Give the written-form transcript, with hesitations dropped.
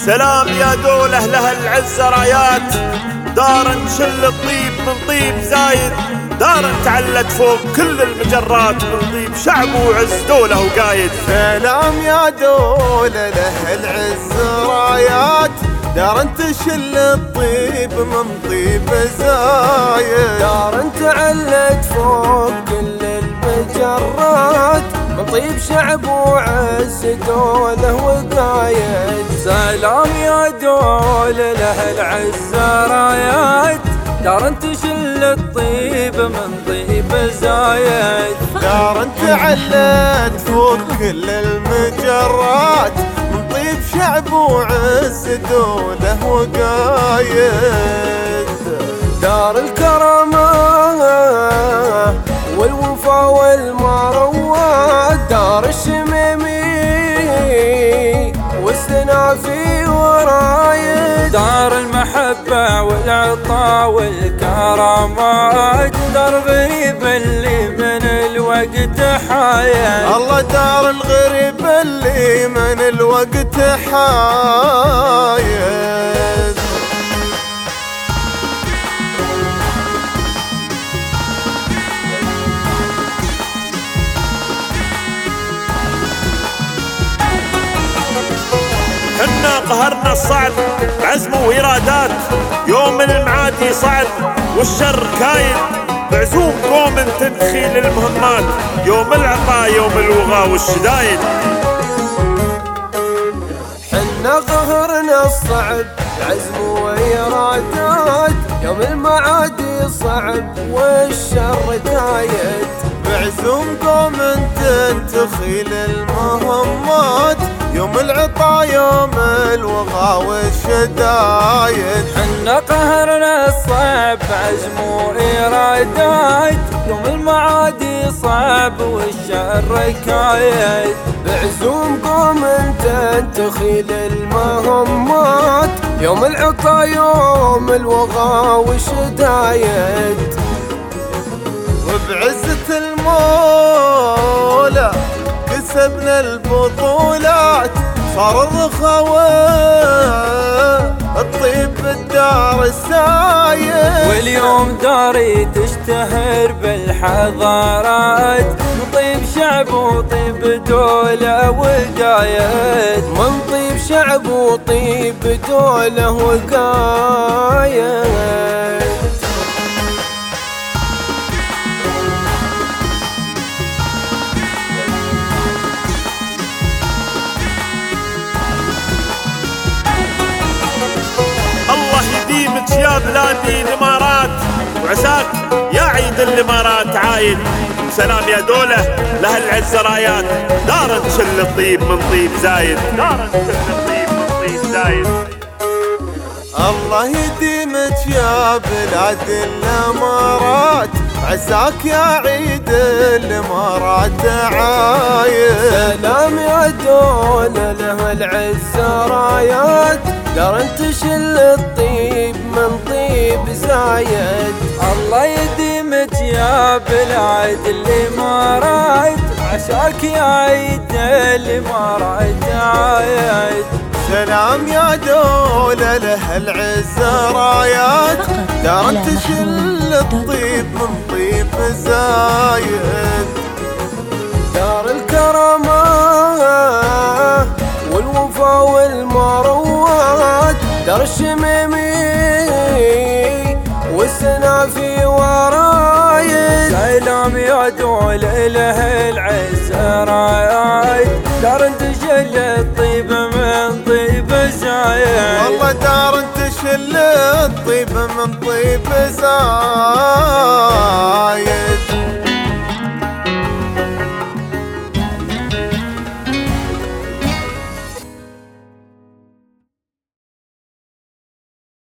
سلام يا دولة لها العزة رايات، دار تشل الطيب من طيب زايد، دار تعلت فوق كل المجرات من طيب شعب وعز دولة وقايد. سلام يا دولة لها العزة رايات، دار تشل الطيب من طيب زايد، دار تعلت فوق كل المجرات من طيب شعب وعز دولة وقايد. سلام يا دولة لها العزة رايات، دار تشل الطيب من طيب زايد، دار تعلت فوق كل المجرات من طيب شعب وعز دولة وقايد. دار الكرامة والوفا والمروة، دار الشميمي والسنافي ورايد، دار المحبة والعطاء والكرامات، دار غريب اللي من الوقت حايد. الله دار الغريب اللي من الوقت حايد. حنا قهرنا الصعب بعزم وإرادات، يوم المعادي صعب والشر كايد، بعزوم قوم تدخيل المهمات، يوم العطا يوم الوغى والشدايد. حنا قهرنا الصعب بعزم وإرادات، يوم المعادي صعب والشر كايد، بعزوم قوم تدخيل المهمات، يوم العطا يوم الوغى والشدايد. حنا قهرنا الصعب عزم وإرادات، يوم المعادي صعب والشر كايد، بعزوم قوم تنتخيل المهمات، يوم العطا يوم الوغى والشدايد. وبعزة المولى كسبنا البطولات، صار الرخاوة الطيب بالدار السايد، واليوم داري تشتهر بالحضارات، من طيب شعب وطيب دولة وقايد، من طيب شعب وطيب دولة وقايد. يا بلادي الامارات وعساك يا عيد الامارات عايد. سلام يا دولة لها العزة رايات، دار تشل الطيب من طيب زايد، دار تشل الطيب من طيب زايد. الله يديمك يا بلاد الامارات، عساك يا عيد الامارات عايد. سلام يا دولة لها العزة رايات، دار تشل الطيب من طيب زايد. الله يديمك يا بلاد الامارات، عساك يا عيد الامارات عايد. سلام يا دولة لها العزة رايات، دار تشل الطيب من طيب زايد. دار الكرامة والوفا والمروات، دار الشميمي والسنافي ورايد. سلام يا دولة لها العزة رايد، دار تشل الطيب من طيب زايد. والله دار تشل الطيب من طيب زايد.